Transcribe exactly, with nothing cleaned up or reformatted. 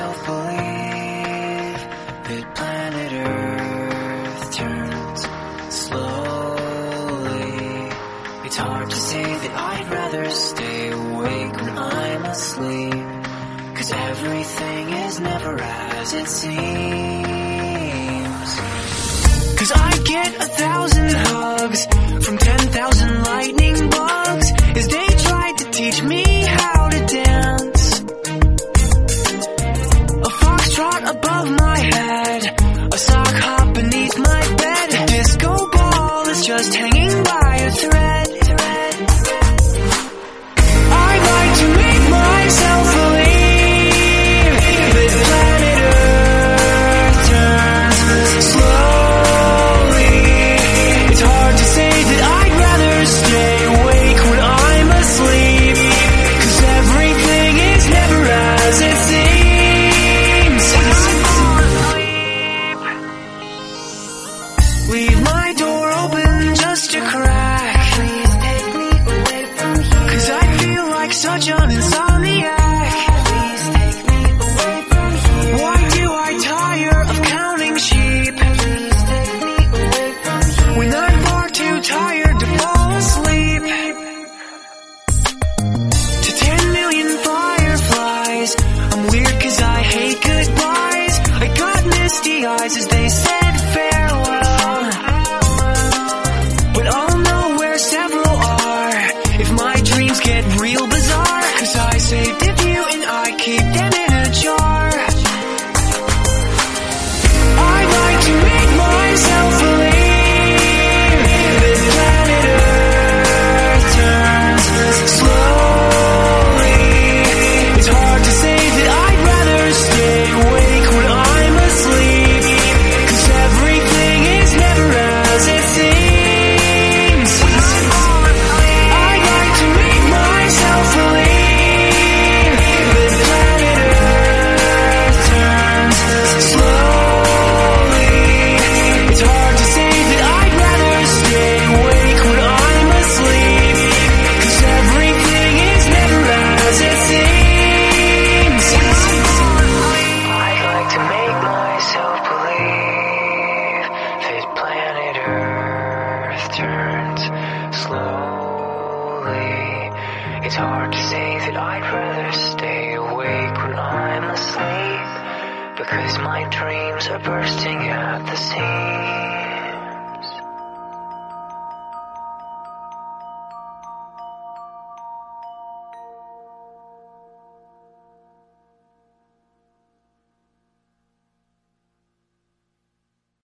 myself believe that planet Earth turns slowly. It's hard to say that I'd rather stay awake when I'm asleep, 'cause everything is never as it seems. 'Cause I get a thousand hugs from ten thousand lightning bugs as they tried to teach me how to dance. A foxtrot above my head, a sock hop beneath my bed, a disco ball is just hanging by a thread. I'd like to make myself believe that planet Earth turns slowly. It's hard to say that I'd rather stay awake when I'm asleep, 'cause everything is never as it seems. Leave my door open just a crack. Please take me away from here, 'cause I feel like such an insomniac. Please take me away from here. Why do I tire of counting sheep? Please take me away from here, when I'm far too tired to fall asleep. To ten million fireflies, I'm weird 'cause I hate goodbyes. I got misty eyes as they said farewell, but I'll know where several are if my dreams get real bizarre, 'cause I saved a few and I keep them in a jar. I'd like to make myself believe that planet Earth turns slowly. It's hard to say that I'd rather stay awake when I'm asleep, 'cause everything is never as it seems. I'd like to make myself believe that planet Earth turns slowly. It's hard to say that I'd rather stay awake when I'm asleep, 'cause everything is never as it seems. I'd like to make myself believe that planet Earth turns slowly. It's hard to say that I'd rather stay awake when I'm asleep, because my dreams are bursting at the seams.